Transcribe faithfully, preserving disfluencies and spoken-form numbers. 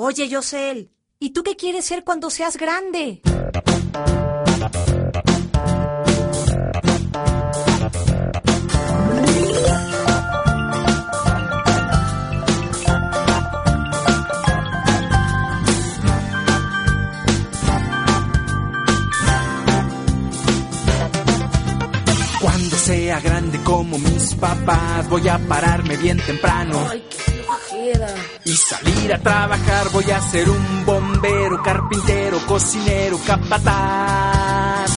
Oye, Yosel, ¿y tú qué quieres ser cuando seas grande? Cuando sea grande como mis papás, voy a pararme bien temprano. Ay, qué flojera. Y salir a trabajar, voy a ser un bombero, carpintero, cocinero, capataz.